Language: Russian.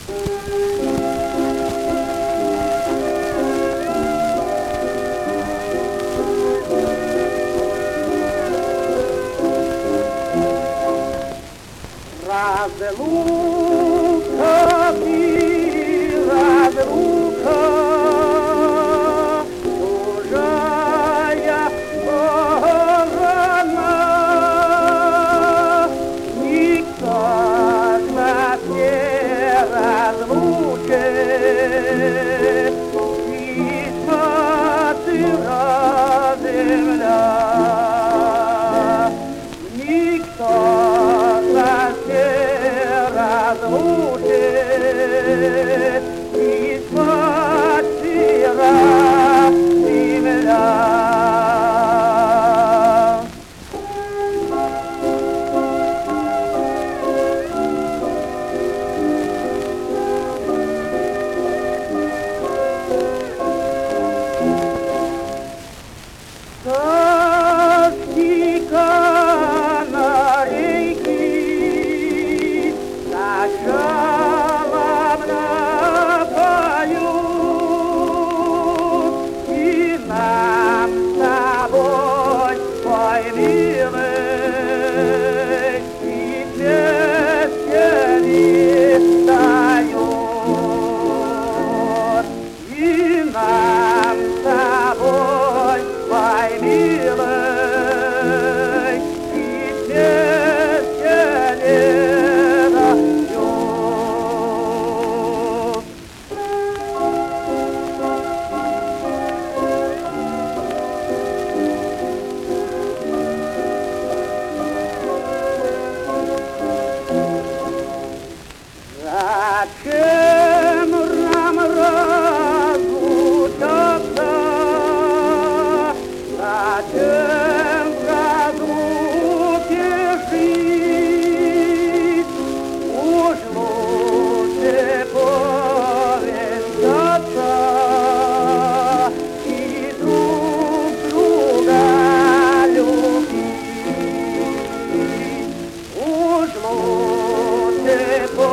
Разлука и разлука, чужая сторона, никто нас не разлучит, тихо сыра земля, никто нас не разлучит, и спасира земля. Тоски канарейки жалобно поют, и нам с тобой, мой милый, и песни листают, и нам с тобой, мой милый, и песни зачем нам разлучаться? Зачем в разлуке жить? Уж лучше повенчаться и друг друга любить. Уж лучше